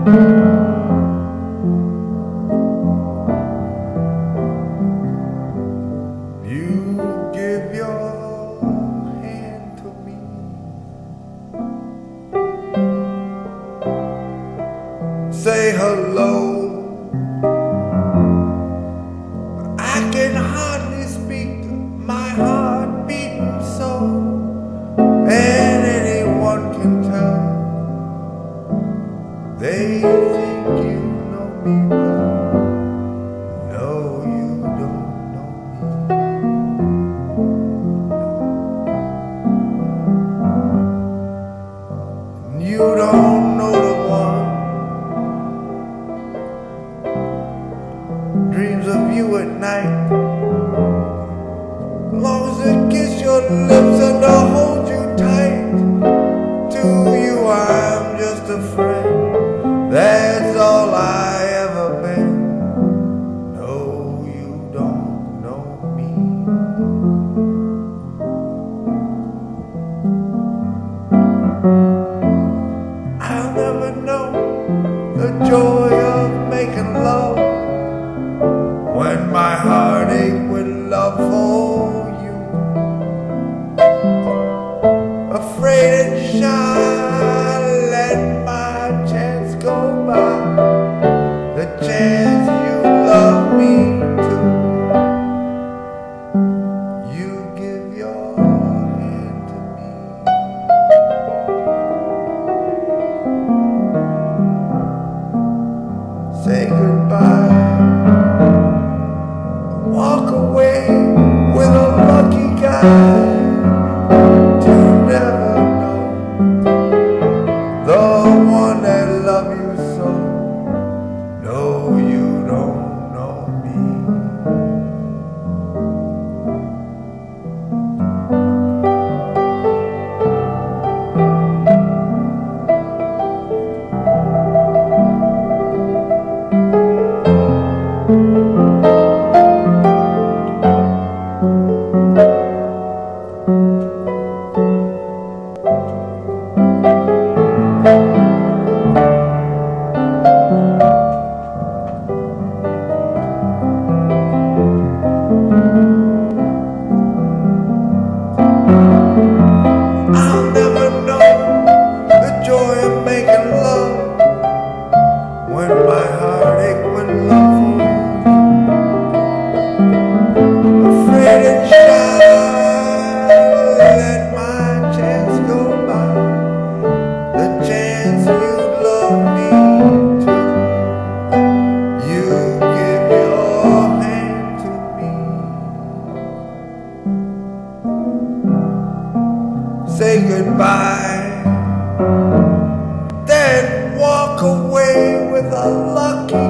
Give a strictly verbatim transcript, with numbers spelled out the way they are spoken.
You give your hand to me, say hello. I can hardly speak, my heart beating so, and anyone can tell. They think you know me well. No, you don't know me. No. You don't know the one dreams of you at night. Long as it kiss your lips and to hold you tight. To you I'm just a friend, that's all I ever been. No, you don't know me. I'll never know the joy of making love when my heart aches with love for you. Afraid and shy, let my chance go by, the chance you love me too. You give your hand to me, say goodbye, walk away with a lucky guy. To never the one that love you so. No, you don't know me. I'll never know the joy of making love when my heart aches with love for you. Afraid and shy, let my chance go by, the chance you'd love me too. You give your hand to me, say goodbye, then walk away with a lucky